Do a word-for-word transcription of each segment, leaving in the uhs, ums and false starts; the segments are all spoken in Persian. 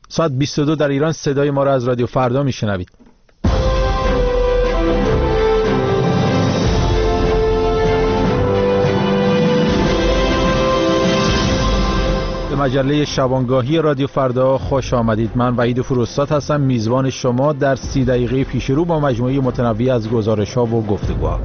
ساعت بیست و دو در ایران صدای ما را از رادیو فردا میشنوید. به مجله شبانگاهی رادیو فردا خوش آمدید. من وحید فروستاد هستم، میزبان شما در سی دقیقه پیش رو با مجموعه متنوع از گزارش‌ها و گفتگوها.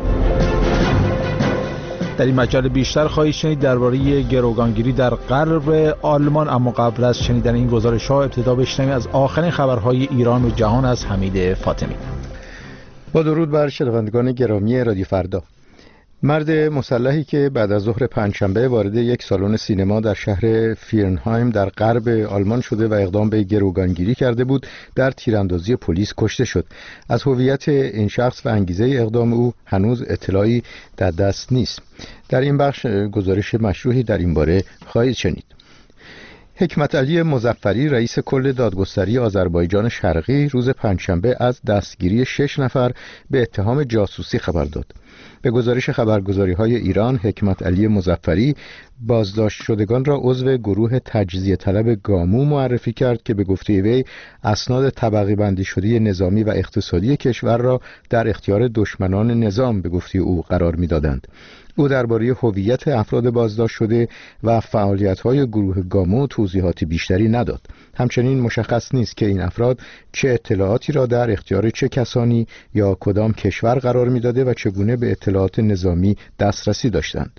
در این مجله بیشتر خواهید شنید درباره گروگانگیری در غرب آلمان، اما قبل از شنیدن این گزارش‌ها ابتدا بشنویم از آخرین خبرهای ایران و جهان از حمید فاطمی. با درود بر شنوندگان گرامی رادیو فردا. مرد مسلحی که بعد از ظهر پنجشنبه وارد یک سالن سینما در شهر فیرنهایم در غرب آلمان شده و اقدام به گروگانگیری کرده بود، در تیراندازی پلیس کشته شد. از هویت این شخص و انگیزه اقدام او هنوز اطلاعی در دست نیست. در این بخش گزارش مشروحی در این باره خواهید شنید. حکمت علی مظفری رئیس کل دادگستری آذربایجان شرقی روز پنجشنبه از دستگیری شش نفر به اتهام جاسوسی خبر داد. به گزارش خبرگزاری‌های ایران، حکمت علی مظفری بازداشت شدگان را عضو گروه تجزیه طلب گامو معرفی کرد که به گفته وی اسناد طبقه بندی شده نظامی و اقتصادی کشور را در اختیار دشمنان نظام به گفته او قرار می‌دادند. او درباره هویت افراد بازداشت شده و فعالیت‌های گروه گامو توضیحات بیشتری نداد. همچنین مشخص نیست که این افراد چه اطلاعاتی را در اختیار چه کسانی یا کدام کشور قرار می‌داده و چگونه به اطلاعات نظامی دسترسی داشتند.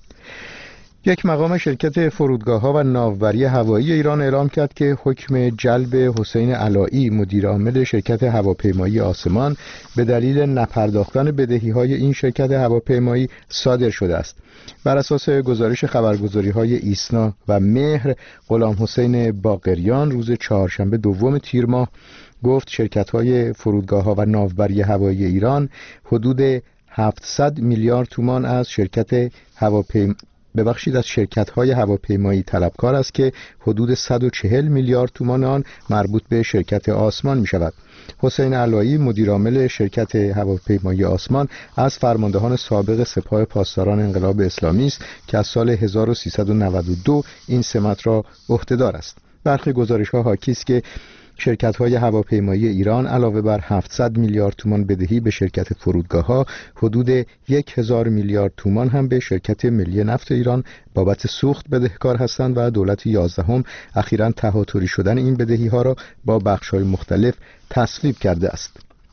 یک مقام شرکت فرودگاه‌ها و ناوبری هوایی ایران اعلام کرد که حکم جلب حسین علایی مدیر عامل شرکت هواپیمایی آسمان به دلیل نپرداختن بدهی‌های این شرکت هواپیمایی صادر شده است. بر اساس گزارش خبرگزاری‌های ایسنا و مهر، غلام حسین باقریان روز چهارشنبه دوم تیر ماه گفت شرکت‌های فرودگاه‌ها و ناوبری هوایی ایران حدود هفتصد میلیارد تومان از شرکت هواپیمایی ببخشید از شرکت‌های هواپیمایی طلبکار است که حدود صد و چهل میلیارد تومان آن مربوط به شرکت آسمان می‌شود. حسین علایی مدیر عامل شرکت هواپیمایی آسمان از فرماندهان سابق سپاه پاسداران انقلاب اسلامی است که از سال هزار و سیصد و نود و دو این سمت را عهده‌دار است. برخی گزارش‌ها حاکی است که شرکت‌های هواپیمایی ایران علاوه بر هفتصد میلیارد تومان بدهی به شرکت فرودگاه‌ها، حدود هزار میلیارد تومان هم به شرکت ملی نفت ایران بابت سوخت بدهکار هستند و دولت یازدهم اخیراً تهاتری شدن این بدهی‌ها را با بخش‌های مختلف تصویب کرده است.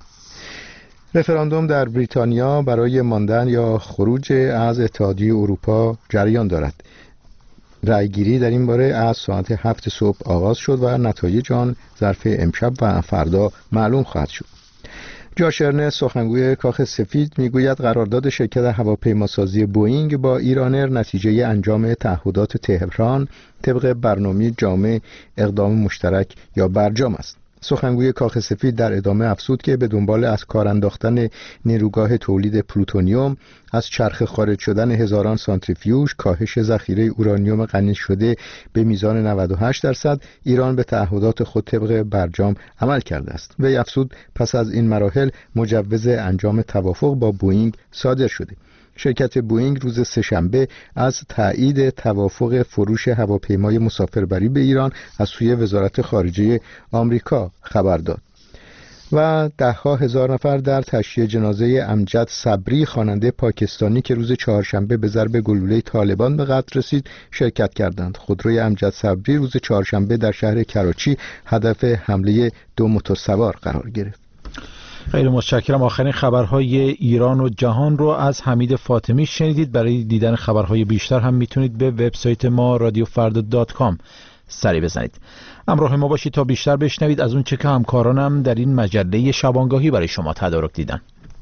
رفراندوم در بریتانیا برای ماندن یا خروج از اتحادیه اروپا جریان دارد. رأیگیری در این باره از ساعت هفت صبح آغاز شد و نتایج آن ظرف امشب و فردا معلوم خواهد شد. جاش ارنست سخنگوی کاخ سفید میگوید قرارداد شرکت هواپیماسازی بوئینگ با ایرانر نتیجه انجام تعهدات تهران طبق برنامه جامع اقدام مشترک یا برجام است. سخنگوی کاخ سفید در ادامه افزود که به دنبال از کار انداختن نیروگاه تولید پلوتونیوم، از چرخه خارج شدن هزاران سانتریفیوژ، کاهش ذخیره اورانیوم غنی شده به میزان نود و هشت درصد، ایران به تعهدات خود طبق برجام عمل کرده است. وی افزود پس از این مراحل مجوز انجام توافق با بوئینگ صادر شده. شرکت بوئینگ روز سه‌شنبه از تایید توافق فروش هواپیمای مسافربری به ایران از سوی وزارت خارجه آمریکا خبر داد. و ده‌ها هزار نفر در تشییع جنازه امجد صبری خواننده پاکستانی که روز چهارشنبه به ضرب گلوله طالبان به قتل رسید شرکت کردند. خودروی امجد صبری روز چهارشنبه در شهر کراچی هدف حمله دو موتورسوار قرار گرفت. خیلی متشکرم. آخرین خبرهای ایران و جهان رو از حمید فاطمی شنیدید. برای دیدن خبرهای بیشتر هم میتونید به وبسایت ما رادیو فردا دات کام سری بزنید. همراه ما باشید تا بیشتر بشنوید از اون چه که همکارانم در این مجله شبانگاهی برای شما تدارک دیدن.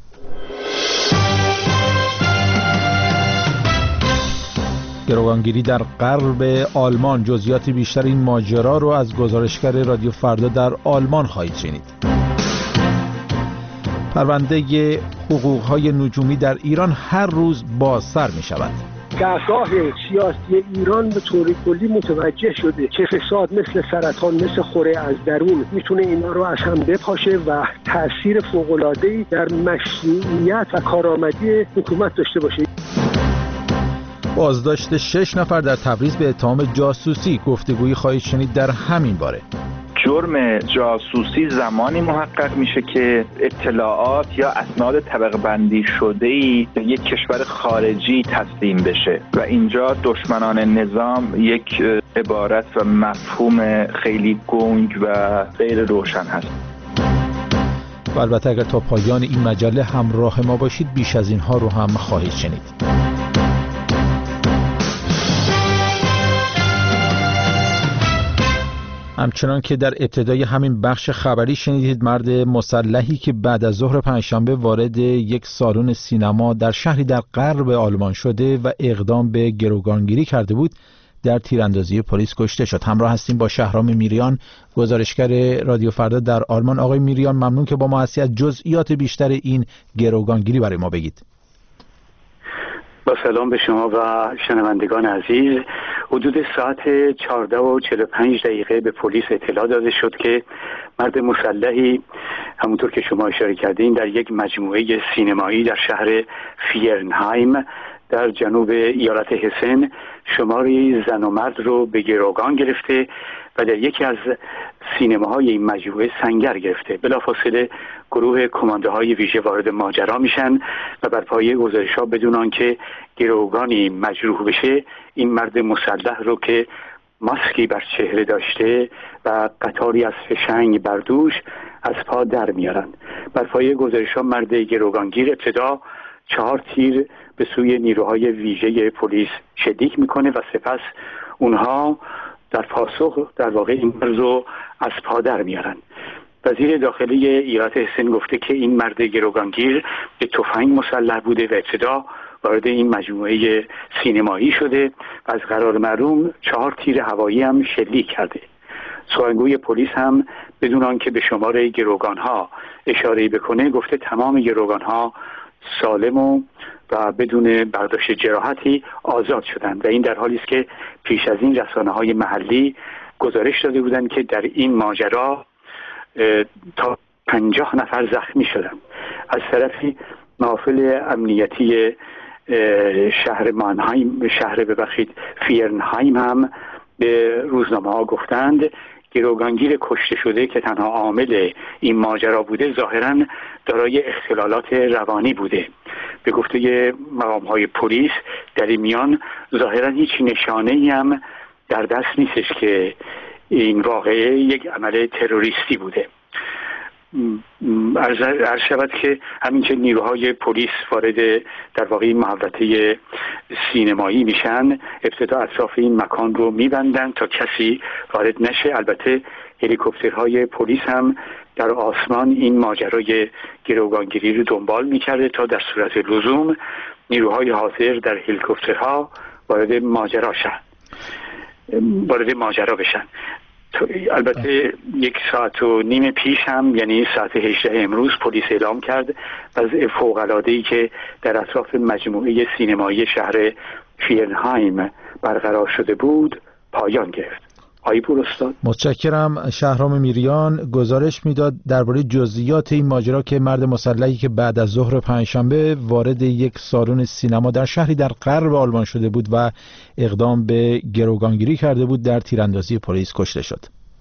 گروگانگیری در غرب آلمان. جزئیات بیشتر این ماجرا رو از گزارشگر رادیو فردا در آلمان خواهید شنید. پرونده حقوق‌های نجومی در ایران هر روز بازتر می‌شود. دستگاه سیاسی ایران به طور کلی متوجه شده که فساد مثل سرطان، مثل خوره از درون میتونه اینا رو از هم بپاشه و تأثیر فوق‌العاده‌ای در مشروعیت و کارآمدی حکومت داشته باشه. بازداشت شش نفر در تبریز به اتهام جاسوسی. گفتگویی خواهید شنید در همین باره. جرم جاسوسی زمانی محقق میشه که اطلاعات یا اسناد طبقه بندی شده‌ای به یک کشور خارجی تسلیم بشه و اینجا دشمنان نظام یک عبارت و مفهوم خیلی گنگ و غیر روشن هست. و البته اگر تا پایان این مجله همراه ما باشید بیش از اینها رو هم خواهید شنید. همچنان که در ابتدای همین بخش خبری شنیدید، مرد مسلحی که بعد از ظهر پنجشنبه وارد یک سالن سینما در شهری در غرب آلمان شده و اقدام به گروگانگیری کرده بود در تیراندازی پلیس کشته شد. همراه هستیم با شهرام میریان، گزارشگر رادیو فردا در آلمان. آقای میریان، ممنون که با ما هستی. از جزئیات بیشتر این گروگانگیری برای ما بگید. با سلام به شما و شنوندگان عزیز. حدود ساعت چهارده و چهل و پنج دقیقه به پلیس اطلاع داده شد که مرد مسلحی، همونطور که شما اشاره کردین، در یک مجموعه سینمایی در شهر فیرنهایم در جنوب ایالت هسن شماری زن و مرد رو به گروگان گرفته و در یکی از سینماهای این مجموعه سنگر گرفته. بلافاصله گروه کماندوهای ویژه وارد ماجرا میشن و بر پایه گزارش‌ها بدون آنکه گروگانی مجروح بشه این مرد مسلح رو که ماسکی بر چهره داشته و قطاری از فشنگ بر دوش از پا در میارن. بر پایه گزارش‌ها مرد گروگانگیر ابتدا چهار تیر به سوی نیروهای ویژه پلیس شلیک میکنه و سپس اونها در پاسخ در واقع این مرد رو از پا در میارن. وزیر داخلی ایالت هسن گفته که این مرد گروگانگیر به تفنگ مسلح بوده و ابتدا وارد این مجموعه سینمایی شده و از قرار معلوم چهار تیر هوایی هم شلیک کرده. سخنگوی پلیس هم بدون آنکه به شمار گروگانها اشاره بکنه گفته تمام گروگانها سالم و و بدون برداشت جراحتی آزاد شدند و این در حالی است که پیش از این رسانه‌های محلی گزارش داده بودند که در این ماجرا تا پنجاه نفر زخمی شدند. از طرفی محافل امنیتی شهر مانهایم شهر ببخشید فیرنهایم هم به روزنامه‌ها گفتند گروگانگیر کشته شده که تنها عامل این ماجرا بوده ظاهراً دارای اختلالات روانی بوده. به گفته مقام‌های پلیس در این میان ظاهراً هیچ نشانه‌ای هم در دست نیستش که این واقعه یک عمل تروریستی بوده. عرض شود که همین که نیروهای پلیس وارد در واقع این محوطه سینمایی میشن ابتدا اطراف این مکان رو میبندن تا کسی وارد نشه. البته هلیکوپترهای پلیس هم در آسمان این ماجرای گروگانگیری رو دنبال میکرده تا در صورت لزوم نیروهای حاضر در هلیکوپترها وارد ماجرا شن وارد ماجرا بشن. البته یک ساعت و نیم پیش هم یعنی ساعت هجده امروز پلیس اعلام کرد وضع فوق‌العاده‌ای که در اطراف مجموعه سینمایی شهر فیرنهایم برقرار شده بود پایان گرفت. آقای پوراستاد، متشکرم. شهرام میریان گزارش میداد درباره جزئیات این ماجرا که مرد مسلحی که بعد از ظهر پنجشنبه وارد یک سالن سینما در شهری در غرب آلمان شده بود و اقدام به گروگانگیری کرده بود در تیراندازی پلیس کشته شد.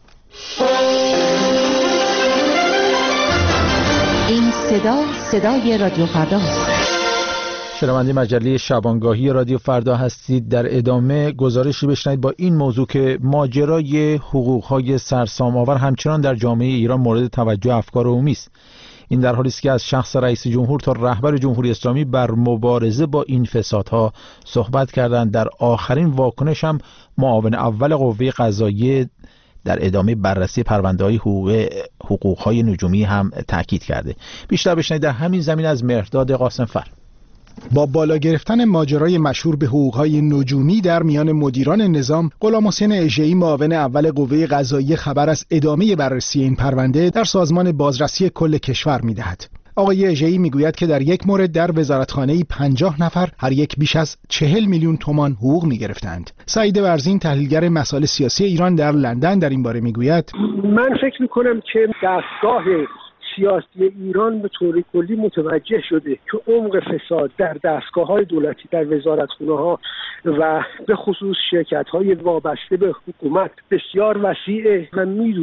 این صدا صدای رادیو فردا است. شنونده مجله شبانگاهی رادیو فردا هستید. در ادامه گزارشی بشنوید با این موضوع که ماجرای حقوق‌های سرسام آور همچنان در جامعه ایران مورد توجه افکار عمومی است. این در حالی است که از شخص رئیس جمهور تا رهبر جمهوری اسلامی بر مبارزه با این فسادها صحبت کردند. در آخرین واکنش هم معاون اول قوه قضاییه در ادامه بررسی پرونده‌های حقوق حقوق‌های نجومی هم تاکید کرده. بیشتر بشنوید در همین زمین از مهرداد قاسمفر. با بالا گرفتن ماجرای مشهور به حقوق‌های نجومی در میان مدیران نظام، غلام حسین اژه‌ای معاون اول قوه قضاییه خبر از ادامه بررسی این پرونده در سازمان بازرسی کل کشور می‌دهد. آقای اژه‌ای میگوید که در یک مورد در وزارتخانه‌ای پنجاه نفر هر یک بیش از چهل میلیون تومان حقوق می‌گرفتند. سعید ورزین تحلیلگر مسائل سیاسی ایران در لندن در این باره میگوید من فکر می‌کنم که دستگاه سیاسی ایران به طور کلی متوجه شده که عمق فساد در دستگاه‌های دولتی، در وزارتخانه‌ها و به خصوص شرکت‌های وابسته به حکومت بسیار وسیعه و می‌دونن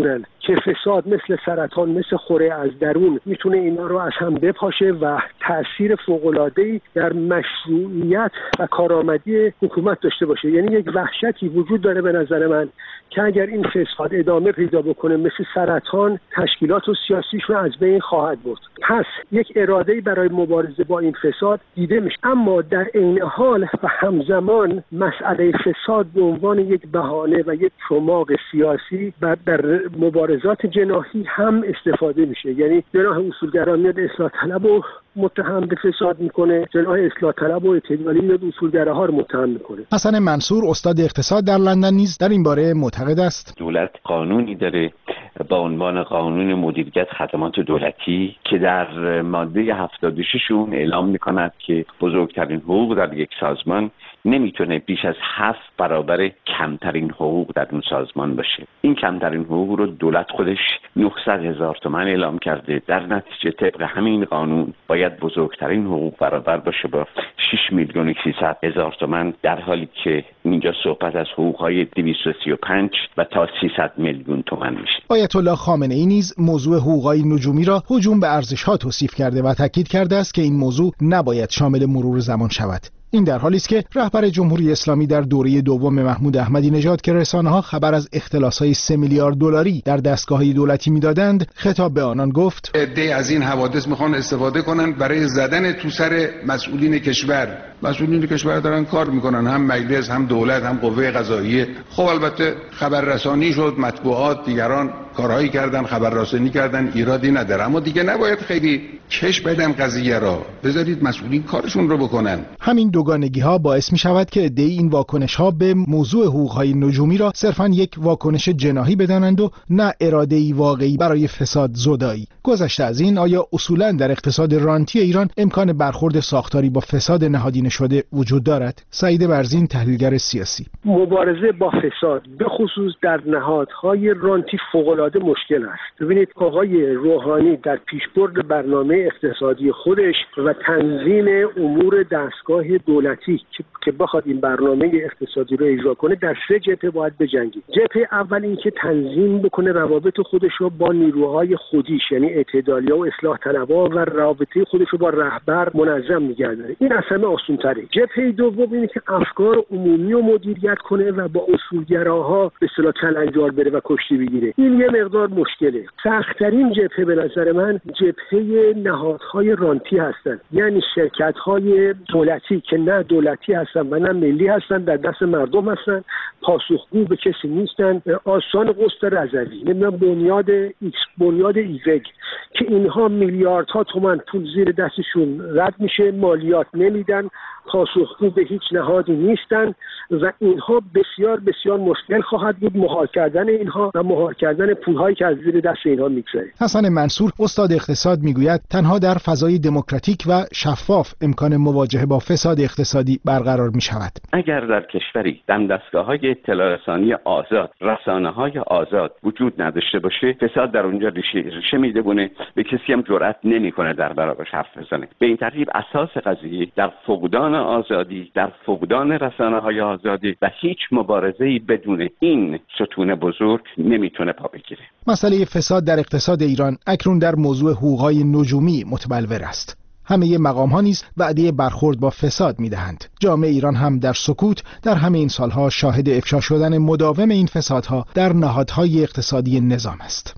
که فساد مثل سرطان مثل خوره از درون میتونه اینا رو از هم بپاشه و تأثیر فوق‌العاده‌ای در مشروعیت و کارآمدی حکومت داشته باشه. یعنی یک وحشتی وجود داره به نظر من که اگر این فساد ادامه پیدا بکنه مثل سرطان، تشکیلات و سیاسیش رو از بین خواهد برد. پس یک اراده‌ای برای مبارزه با این فساد دیده میشه، اما در عین حال و همزمان مسئله فساد به عنوان یک بهانه و یک چماق سیاسی و در مبارزات جناحی هم استفاده میشه. یعنی جناح اصولگرا میاد اصلاح طلب و متهم به فساد میکنه، جناح اصلاح طلب و اعتدالی میاد اصولگراها رو متهم میکنه. حسن منصور استاد اقتصاد در لندن نیز در این باره معتقد است. دولت قانونی داره با عنوان قانون مدیریت خدمات دولتی که در ماده هفتاد و شش اون اعلام میکند که بزرگترین حقوق در یک سازمان نمیتونه بیش از هفت برابر کمترین حقوق در اون سازمان باشه. این کمترین حقوق رو دولت خودش نهصد هزار تومان اعلام کرده. در نتیجه طبق همین قانون باید بزرگترین حقوق برابر باشه با شش میلیون و سیصد هزار تومان، در حالی که اینجا صحبت از حقوق‌های دویست و سی و پنج و تا سیصد میلیون تومان میشه. آیت الله خامنه ای نیز موضوع حقوق‌های نجومی را هجوم به ارزش‌ها توصیف کرده و تاکید کرده است که این موضوع نباید شامل مرور زمان شود. این در حالی است که رهبر جمهوری اسلامی در دوره دوم محمود احمدی نژاد که رسانه‌ها خبر از اختلاس‌های سه میلیارد دلاری در دستگاه‌های دولتی می‌دادند، خطاب به آنان گفت: عده‌ای از این حوادث می‌خوان استفاده کنن برای زدن تو سر مسئولین کشور. مسئولین کشور دارن کار می‌کنن، هم مجلس، هم دولت، هم قوه قضاییه. خب البته خبررسانی شد، مطبوعات، دیگران کارهایی کردن، خبررسانی کردن، ایرادی نداره، اما دیگه نباید خیلی کش بدن قضیه را. بذارید مسئولین کارشون رو بکنن. همین دوگانگی ها باعث می شود که عده‌ای این واکنش ها به موضوع حقوق های نجومی را صرفاً یک واکنش جناحی بدانند و نه اراده‌ای واقعی برای فساد زدایی. گذشته از این، آیا اصولاً در اقتصاد رانتی ایران امکان برخورد ساختاری با فساد نهادینه شده وجود دارد؟ سعید برزین، تحلیلگر سیاسی: مبارزه با فساد به خصوص در نهادهای رانتی فوق‌العاده مشکل است. ببینید آقای روحانی در پیشبرد برنامه اقتصادی خودش و تنظیم امور دستگاه دولتی که بخواد این برنامه اقتصادی رو اجرا کنه در سه جبهه باید بجنگید. جبهه اول این که تنظیم بکنه روابط خودش رو با نیروهای خودیش، یعنی اعتدالیا و اصلاح طلبها، و رابطه خودش رو با رهبر منظم نگه داره. این از همه آسان‌تره. جبهه دوم اینه که افکار عمومی رو مدیریت کنه و با اصولگراها به اصطلاح کلنجار بره و کشتی بگیره. این یه مقدار مشکله. سخت‌ترین جبهه به نظر من جبهه نهادهای رانتی هستن، یعنی شرکت‌های دولتی که نه دولتی هستن و نه ملی هستن، در دست مردم هستن، پاسخگو به کسی نیستن. آسان قسط رضوی، نمیدونم بنیاد ایکس، بنیاد ایگرگ، که اینها میلیاردها تومان پول زیر دستشون رد میشه، مالیات نمیدن، پاسخگو به هیچ نهادی نیستن و اینها بسیار بسیار مشکل خواهد بود مهار کردن اینها و مهار کردن پولهایی که از زیر دست اینها میگذره. حسن منصور استاد اقتصاد میگوید تنها در فضای دموکراتیک و شفاف امکان مواجهه با فساد اقتصادی برقرار میشود. اگر در کشوری دم دستگاه‌های اطلاع رسانی آزاد، رسانه‌های آزاد وجود نداشته باشه، فساد در اونجا ریشه, ریشه میدونه، به کسی هم جرئت نمیکنه در برابرش حرف بزنه. به این ترتیب اساس قضیه در فقدان آزادی، در فقدان رسانه‌های آزادی و هیچ مبارزه‌ای بدون این ستون بزرگ نمیتونه پا بگیره. مسئله فساد در اقتصاد ایران اکنون در موضوع حقوق‌های نجومی متبلور است. همه مقام‌ها نیز وعده برخورد با فساد می‌دهند. جامعه ایران هم در سکوت در همه این سالها شاهد افشا شدن مداوم این فسادها در نهادهای اقتصادی نظام است.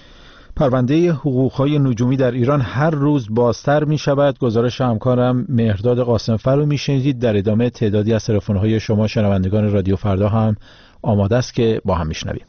پرونده حقوق‌های نجومی در ایران هر روز بازتر می‌شود. گزارش همکارم مهرداد قاسم‌فر رو می‌شنیدید. در ادامه تعدادی از تلفن‌های شما شنوندگان رادیو فردا هم آماده است که با هم می‌شنویم.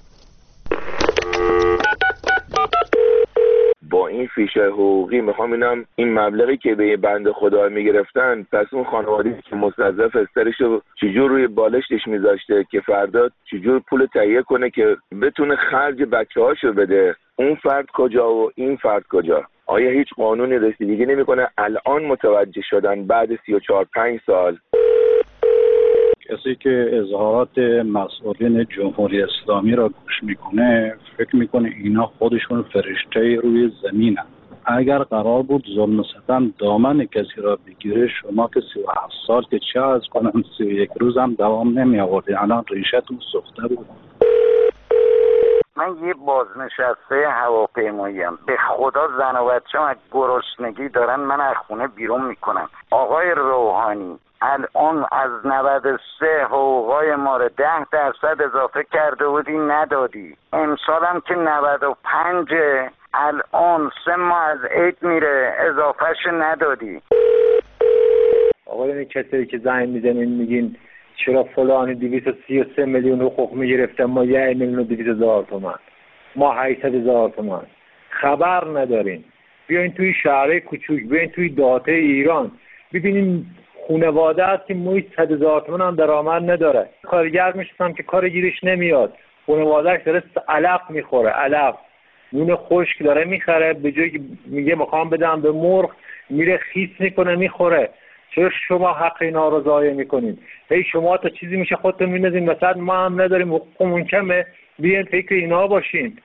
با این فیشه حقوقی میخوام اینم این مبلغی که به بنده خدا میگرفتن، پس اون خانواده‌ای که مستضعف استرشو چجور روی بالشتش میذاشته که فردا چجور پول تهیه کنه که بتونه خرج بچه‌هاشو بده، اون فرد کجا و این فرد کجا؟ آیا هیچ قانونی رسیدگی نمیکنه؟ الان متوجه شدن بعد سی و چهار پنج سال. کسی که اظهارات مسئولین جمهوری اسلامی را گوش میکنه فکر میکنه اینا خودشون فرشته روی زمینن. اگر قرار بود ظلم و ستم دامن کسی را بگیره، شما که سی و هفت سال که چه از کنم سی و یک روز هم دوام نمی آورده، الان ریشتون سوخته بود. من یه بازنشسته هواپیماییم. به خدا زن و بچه‌م از گرسنگی دارن من از خونه بیرون میکنم. آقای روحانی الان از نود و سه حقوقای ما رو ده درصد اضافه کرده بودی ندادی. امسال هم که نود و پنج الان سه ماه از عید میره اضافهش ندادی. آقای این کسایی که زنگ میزنین میگین چرا فلانی دویست و سی و سه میلیون حقوق میگرفتن ما یه میلیون و دویست هزار تومان، ما هشتصد هزار تومان خبر ندارین. بیاین توی شهرهای کوچوک، بیاین توی دهات ایران ببینین خانواده است که موی صد هزار تومان هم درآمد نداره. کارگر میشستم که کار گیرش نمیاد، خانواده‌اش داره علف میخوره، علف نون خشک داره میخره، به جایی که میگه میخوام بدم به مرغ میره خیس میکنه میخوره. چرا شما حق اینا رو ضایع میکنین؟ هی شما تا چیزی میشه خودتون میندازین مثلا ما هم نداریم حقوقمون کمه، بیاین فکر اینا باشین.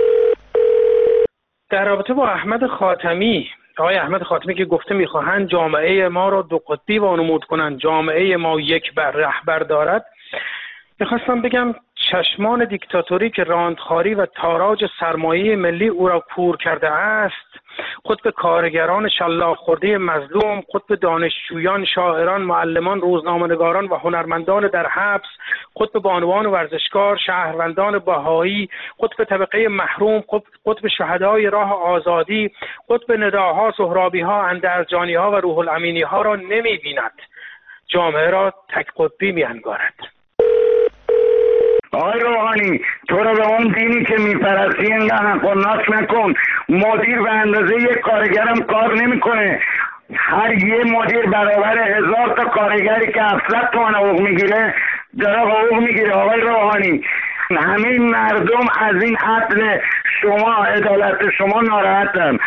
در رابطه با احمد خاتمی، آقای احمد خاتمی که گفته میخواهند جامعه ما را دو قطبی وانمود کنند، جامعه ما یک بر رهبر دارد، میخواستم بگم چشمان دیکتاتوری که راندخاری و تاراج سرمایه ملی او را کور کرده است، خود به کارگران شلاق خورده مظلوم، خود به دانشجویان، شاعران، معلمان، روزنامه‌نگاران و هنرمندان در حبس، خود به بانوان ورزشکار، شهروندان بهایی، خود به طبقه محروم، خود به شهدای راه آزادی، خود به نداها، سهرابی‌ها، اندرجانی‌ها و روح الامینی‌ها را نمی‌بیند. جامعه را تک قطبی می‌انگارد. آقای روحانی تو رو به اون دینی که میپرستی اینقدر حق و ناس نکن. مدیر به اندازه یک کارگرم کار نمیکنه. هر یه مدیر برابر هزار تا کارگری که هفتصد تومن حقوق میگیره داره حقوق میگیره. آقای روحانی همه مردم از این عدل شما، عدالت شما ناراحتن.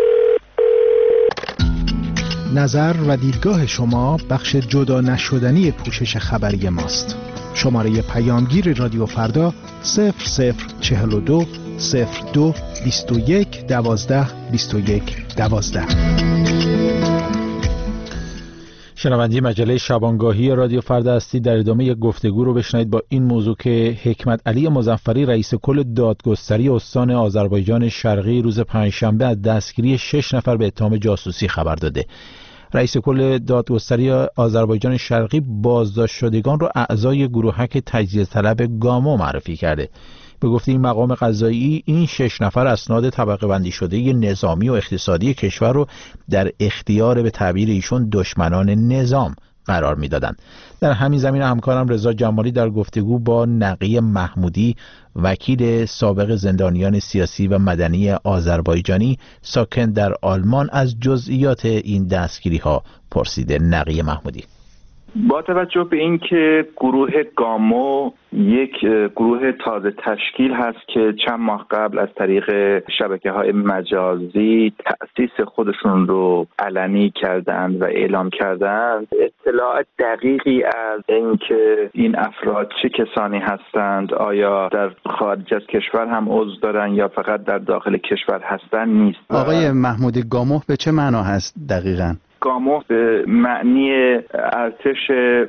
نظر و دیدگاه شما بخش جدا نشدنی پوشش خبری ماست. شماره پیامگیر رادیو فردا صفر صفر چهل و دو صفر دو بیست و یک دوازده بیست و یک دوازده. شنونده مجله شبانگاهی رادیو فردا هستید. در ادامه یک گفتگو رو بشنوید با این موضوع که حکمت علی مظفری رئیس کل دادگستری استان آذربایجان شرقی روز پنجشنبه از دستگیری شش نفر به اتهام جاسوسی خبر داده. رئیس کل دادگستری آذربایجان شرقی بازداشت شدگان را اعضای گروهک تجزیه طلب گامو معرفی کرده. به گفته این مقام قضایی این شش نفر اسناد طبقه بندی شده نظامی و اقتصادی کشور رو در اختیار به تعبیر ایشون دشمنان نظام قرار میدادند. در همین زمینه همکارم رضا جمالی در گفتگو با نقی محمودی وکیل سابق زندانیان سیاسی و مدنی آذربایجانی ساکن در آلمان از جزئیات این دستگیری ها پرسیده. نقی محمودی: با توجه به اینکه گروه گامو یک گروه تازه تشکیل هست که چند ماه قبل از طریق شبکه‌های مجازی تأسیس خودشون رو علنی کردند و اعلام کردند، اطلاع دقیقی از اینکه این افراد چه کسانی هستند، آیا در خارج از کشور هم عضو دارن یا فقط در داخل کشور هستن نیست. آقای محمودی، گامو به چه معنا هست دقیقاً؟ گامو به معنی ارتش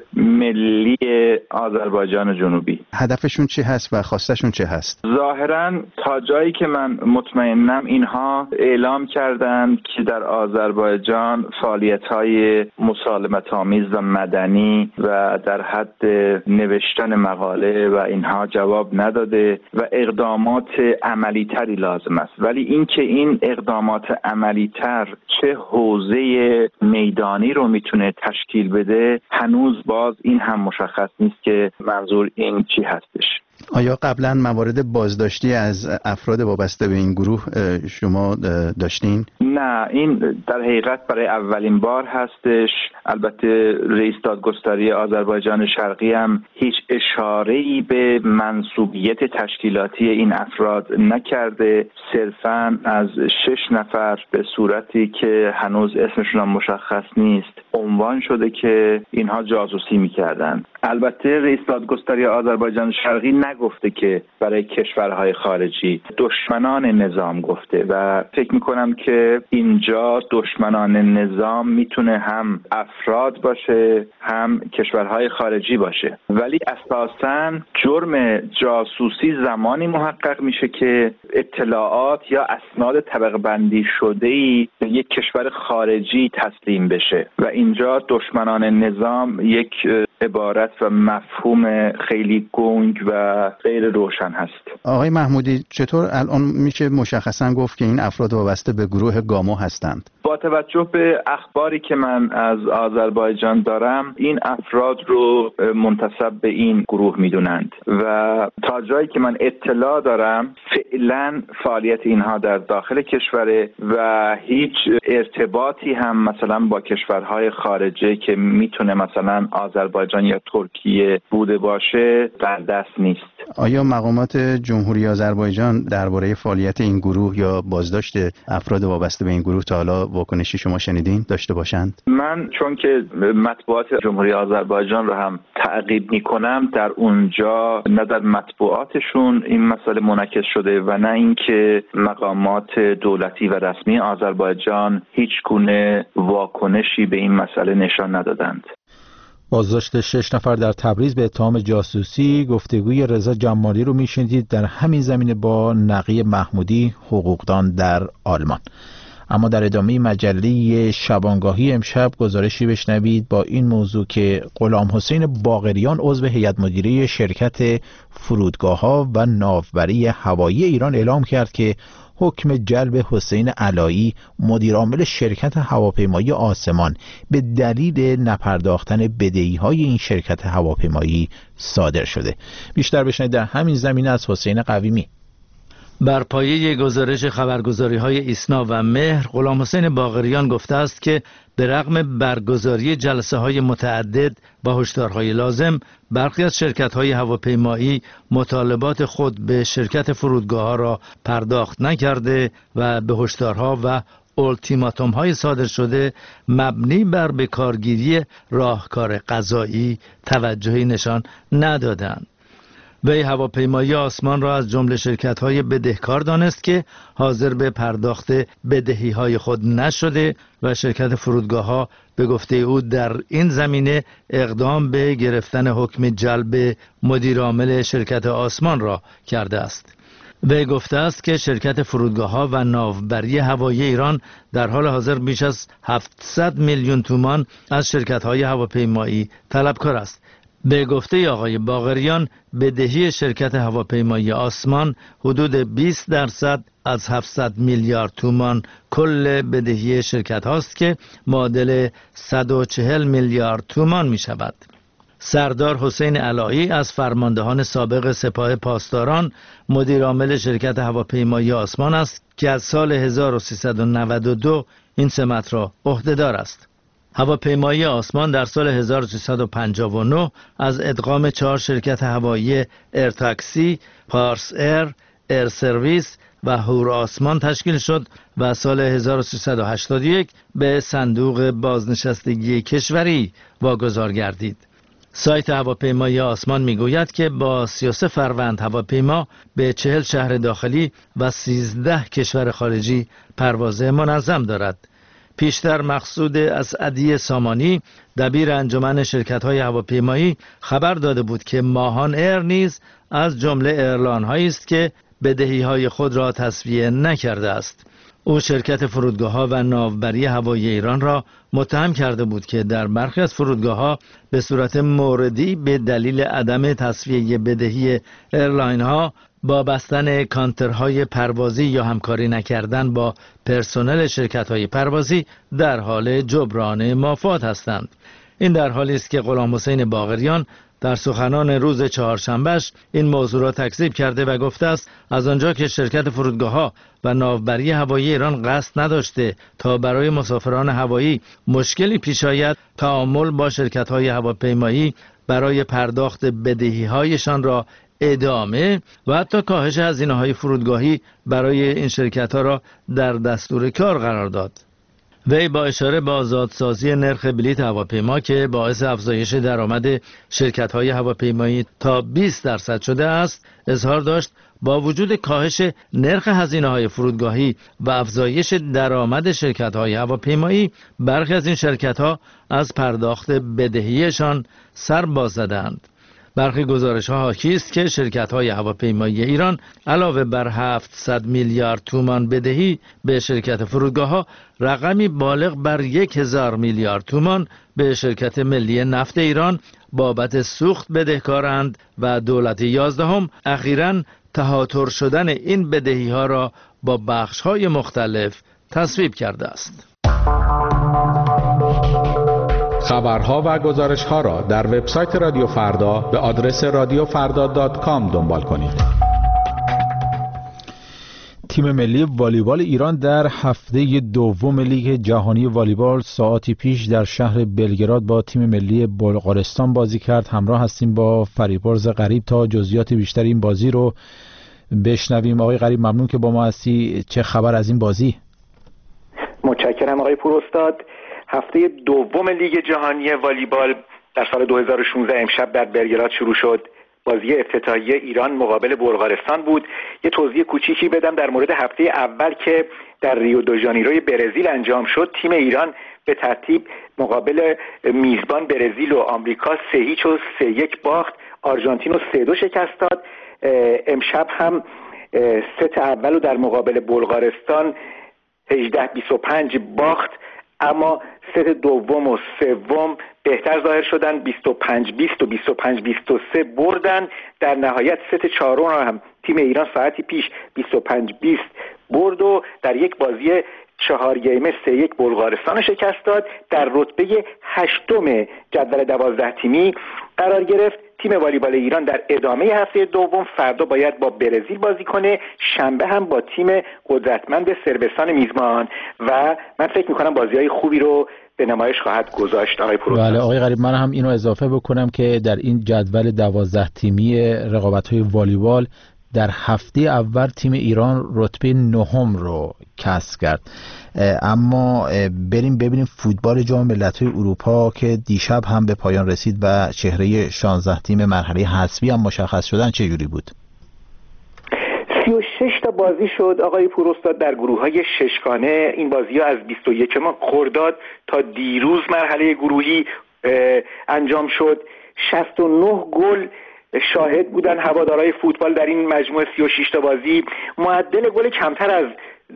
ملی آذربایجان جنوبی. هدفشون چی هست و خواستشون چه هست؟ ظاهراً تا جایی که من مطمئنم اینها اعلام کردند که در آذربایجان فعالیت‌های مسالمت‌آمیز و مدنی و در حد نوشتن مقاله و اینها جواب نداده و اقدامات عملی‌تری لازم است. ولی اینکه این اقدامات عملی‌تر چه حوزه میدانی رو میتونه تشکیل بده هنوز باز این هم مشخص نیست که منظور این چی هستش. آیا قبلا موارد بازداشتی از افراد وابسته به این گروه شما داشتین؟ نه، این در حقیقت برای اولین بار هستش. البته رئیس دادگستری آذربایجان شرقی هم هیچ اشاره‌ای به منسوبیت تشکیلاتی این افراد نکرده. صرفاً از شش نفر به صورتی که هنوز اسمشون هم مشخص نیست عنوان شده که اینها جاسوسی می‌کردند. البته رئیس دادگستری آذربایجان شرقی نگفته که برای کشورهای خارجی، دشمنان نظام گفته و فکر میکنم که اینجا دشمنان نظام میتونه هم افراد باشه هم کشورهای خارجی باشه، ولی اساساً جرم جاسوسی زمانی محقق میشه که اطلاعات یا اسناد طبقه بندی شده‌ای به یک کشور خارجی تسلیم بشه و اینجا دشمنان نظام یک عبارت و مفهوم خیلی گنگ و غیر روشن هست. آقای محمودی، چطور الان میشه مشخصا گفت که این افراد وابسته به گروه گامو هستند؟ با توجه به اخباری که من از آذربایجان دارم، این افراد رو منتسب به این گروه میدونند و تا جایی که من اطلاع دارم فعلا فعالیت اینها در داخل کشوره و هیچ ارتباطی هم مثلا با کشورهای خارجه که میتونه مثلا آذربایجان یا ترکیه بوده باشه در دست نیست. آیا مقامات جمهوری آذربایجان درباره فعالیت این گروه یا بازداشت افراد وابسته به این گروه تا حالا واکنشی شما شنیدین داشته باشند؟ من چون که مطبوعات جمهوری آذربایجان رو هم تعقیب میکنم، در اونجا نه در مطبوعاتشون این مسئله منعکس شده و نه اینکه مقامات دولتی و رسمی آذربایجان هیچ گونه واکنشی به این مسئله نشان ندادند. بازداشت شش نفر در تبریز به اتهام جاسوسی، گفتگوی رضا جمالی رو میشنیدید در همین زمینه با نقی محمودی، حقوقدان در آلمان. اما در ادامه مجله شبانگاهی امشب گزارشی بشنوید با این موضوع که غلام حسین باقریان عضو هیئت مدیره شرکت فرودگاه‌ها و ناوبری هوایی ایران اعلام کرد که حکم جلب حسین علایی مدیرعامل شرکت هواپیمایی آسمان به دلیل نپرداختن بدهی‌های این شرکت هواپیمایی صادر شده. بیشتر بشنوید در همین زمینه از حسین قویمی. بر پایه گزارش خبرگزاری‌های ایسنا و مهر، غلام حسین باقریان گفته است که به رغم برگزاری جلسه‌های متعدد با هشدارهای لازم، برخی از شرکت‌های هواپیمایی مطالبات خود به شرکت فرودگاه‌ها را پرداخت نکرده و به هشدارها و اولتیماتوم‌های صادر شده مبنی بر بکارگیری راهکار قضایی توجهی نشان ندادند. وی هواپیمایی آسمان را از جمله شرکت‌های بدهکار دانست که حاضر به پرداخت بدهی‌های خود نشده و شرکت فرودگاه‌ها به گفته او در این زمینه اقدام به گرفتن حکم جلب مدیرعامل شرکت آسمان را کرده است. وی گفته است که شرکت فرودگاه‌ها و ناوبری هوایی ایران در حال حاضر بیش از هفتصد میلیون تومان از شرکت‌های هواپیمایی طلبکار است. به گفته آقای باقریان، بدهی شرکت هواپیمایی آسمان حدود بیست درصد از هفتصد میلیارد تومان کل بدهی شرکت هاست که معادل صد و چهل میلیارد تومان می شود. سردار حسین علایی از فرماندهان سابق سپاه پاسداران مدیرعامل شرکت هواپیمایی آسمان است که از سال هزار و سیصد و نود و دو این سمت را عهدهدار است. هواپیمایی آسمان در سال هزار و سیصد و پنجاه و نه از ادغام چهار شرکت هوایی ایرتاکسی، پارس ایر، ایر سرویس و هور آسمان تشکیل شد و سال هزار و سیصد و هشتاد و یک به صندوق بازنشستگی کشوری واگذار گردید. سایت هواپیمایی آسمان میگوید که با سی و سه فروند هواپیما به چهل شهر داخلی و سیزده کشور خارجی پرواز منظم دارد. پیشتر مقصود اسعدی سامانی دبیر انجمن شرکت‌های هواپیمایی خبر داده بود که ماهان ایر نیز از جمله ایرلاین‌هایی است که بدهی‌های خود را تسویه نکرده است. او شرکت فرودگاه‌ها و ناوبری هوایی ایران را متهم کرده بود که در برخی از فرودگاه‌ها به صورت موردی به دلیل عدم تسویه بدهی ایرلاین‌ها با بستن کانترهای پروازی یا همکاری نکردن با پرسنل شرکت‌های پروازی در حال جبران مافات هستند. این در حالی است که غلام حسین باقریان در سخنان روز چهارشنبهش این موضوع را تکذیب کرده و گفته است از آنجا که شرکت فرودگاه‌ها و ناوبری هوایی ایران قصد نداشته تا برای مسافران هوایی مشکلی پیش آید، تعامل با شرکت‌های هواپیمایی برای پرداخت بدهی‌هایشان را ادامه و حتی کاهش هزینه‌های فرودگاهی برای این شرکت‌ها را در دستور کار قرار داد. وی با اشاره به آزادسازی نرخ بلیط هواپیما که باعث افزایش درآمد شرکت‌های هواپیمایی تا بیست درصد شده است، اظهار داشت با وجود کاهش نرخ هزینه‌های فرودگاهی و افزایش درآمد شرکت‌های هواپیمایی، برخی از این شرکت‌ها از پرداخت بدهیشان سر باز زدند. برخی گزارش‌ها حاکی است که شرکت‌های هواپیمایی ایران علاوه بر هفتصد میلیارد تومان بدهی به شرکت فرودگاه‌ها، رقمی بالغ بر یک هزار میلیارد تومان به شرکت ملی نفت ایران بابت سوخت بدهکارند و دولت یازدهم اخیراً تهاتر شدن این بدهی‌ها را با بخش‌های مختلف تصویب کرده است. خبرها و گزارش‌ها را در وبسایت رادیو فردا به آدرس رادیو فردا دات کام دنبال کنید. تیم ملی والیبال ایران در هفته دوم لیگ جهانی والیبال ساعتی پیش در شهر بلگراد با تیم ملی بلغارستان بازی کرد. همراه هستیم با فریبرز غریب تا جزئیات بیشتر این بازی رو بشنویم. آقای غریب ممنون که با ما هستی. چه خبر از این بازی؟ متشکرم آقای پوراستاد. هفته دوم لیگ جهانی والیبال در سال دو هزار و شانزده امشب در بلگراد شروع شد. بازی افتتاحیه ایران مقابل بلغارستان بود. یه توضیح کوچیکی بدم در مورد هفته اول که در ریو دو ژانیروی برزیل انجام شد. تیم ایران به ترتیب مقابل میزبان برزیل و آمریکا سه هیچ و سه یک باخت. آرژانتین رو سه دو شکست داد. امشب هم ست اول رو در مقابل بلغارستان هجده بیست و پنج باخت، اما ست دوم و سوم بهتر ظاهر شدن، بیست و پنج بیست و بیست و پنج بیست و سه بردن. در نهایت ست چهارم هم تیم ایران ساعتی پیش بیست و پنج بیست برد و در یک بازی چهار گیمه سه یک بلغارستان شکست داد. در رتبه هشتم جدول دوازده تیمی قرار گرفت. تیم والیبال ایران در ادامه هفته دوم فردا باید با برزیل بازی کنه، شنبه هم با تیم قدرتمند صربستان میزبان و من فکر میکنم بازی‌های خوبی رو به نمایش خواهد گذاشت. آقای پروفسور. بله آقای غریب، من هم اینو اضافه بکنم که در این جدول دوازده تیمی رقابت‌های والیبال در هفته اول تیم ایران رتبه نهم رو کسب کرد. اما بریم ببینیم فوتبال جام ملت‌های اروپا که دیشب هم به پایان رسید و چهره شانزده تیم مرحله حذفی هم مشخص شدن چه جوری بود؟ سی و شش تا بازی شد آقای پوراستاد در گروه‌های ششگانه. این بازی‌ها از بیست و یکم خرداد تا دیروز مرحله گروهی انجام شد. شصت و نه گل شاهد بودن هوادارهای فوتبال در این مجموعه سی و شش تا بازی. معدل گل کمتر از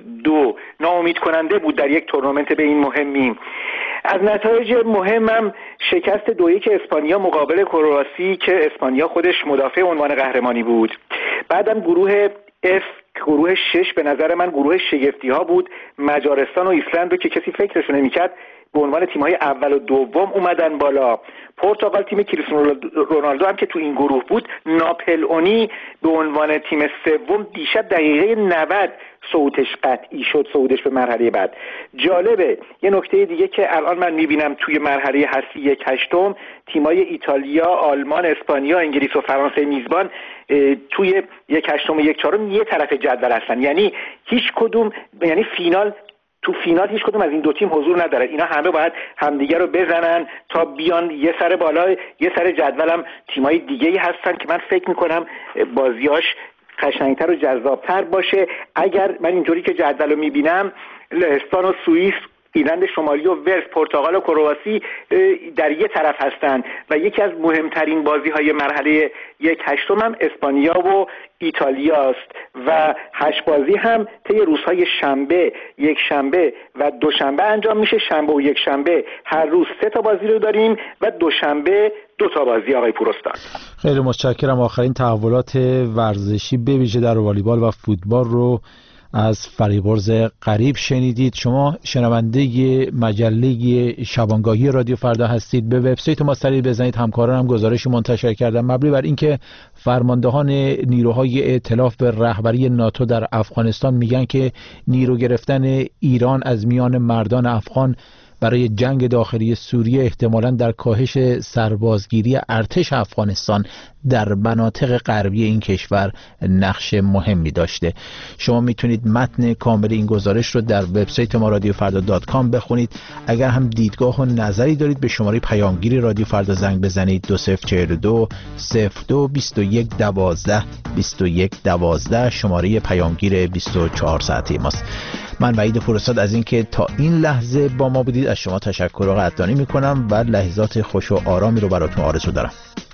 دو ناامید کننده بود در یک تورنمنت به این مهمی. از نتایج مهمم شکست دو یک اسپانیا مقابل کرواسی که اسپانیا خودش مدافع عنوان قهرمانی بود. بعدم گروه اف، گروه شش به نظر من گروه شگفتی ها بود. مجارستان و ایسلند رو که کسی فکرشو نمی‌کرد به عنوان تیم‌های اول و دوم اومدن بالا. پرتغال تیم کریستیانو رونالدو هم که تو این گروه بود، ناپل اونی به عنوان تیم سوم دیشب دقیقه نود صعودش قطعی شد، صعودش به مرحله بعد. جالبه یه نکته دیگه که الان من میبینم توی مرحله حذفی یک هشتم تیمای ایتالیا، آلمان، اسپانیا، انگلیس و فرانسه میزبان توی یک هشتم و یک چهارم یه طرف جدول هستن، یعنی هیچ کدوم، یعنی فینال تو فینال هیچ کدوم از این دو تیم حضور نداره. اینا همه باید همدیگه رو بزنن تا بیان یه سر بالا. یه سر جدولم تیمای دیگه‌ای هستن که من فکر میکنم بازیاش قشنگتر و جذابتر باشه. اگر من اینطوری که جدول رو میبینم لهستان و سوئیس، ایرلند شمالی و ولز، پرتغال و کرواسی در یه طرف هستن و یکی از مهمترین بازی‌های مرحله یک هشتم هم اسپانیا و ایتالیا است و هشت بازی هم طی روزهای شنبه، یک شنبه و دوشنبه انجام میشه. شنبه و یک شنبه هر روز سه تا بازی رو داریم و دوشنبه دو تا بازی. آقای پوراستاد خیلی متشکرم. آخرین تحولات ورزشی به ویژه در والیبال و فوتبال رو از فریبرز غریب شنیدید. شما شنونده مجله شبانگاهی رادیو فردا هستید. به وبسایت ما سری بزنید. همکارانم گزارشی منتشر کردن مبنی بر اینکه فرماندهان نیروهای ائتلاف به رهبری ناتو در افغانستان میگن که نیرو گرفتن ایران از میان مردان افغان برای جنگ داخلی سوریه احتمالاً در کاهش سربازگیری ارتش افغانستان در مناطق غربی این کشور نقش مهمی داشته. شما میتونید متن کامل این گزارش رو در وبسایت ما رادیو فردا دات کام بخونید. اگر هم دیدگاه و نظری دارید به شماره پیامگیر رادیو فردا زنگ بزنید دو صفر چهار دو صفر دو بیست و یک دوازده بیست و یک دوازده، شماره پیامگیر بیست و چهار ساعته ماست. من وحید پورستاد از اینکه تا این لحظه با ما بودید از شما تشکر و قدردانی میکنم و لحظات خوش و آرامی رو براتون آرزو دارم.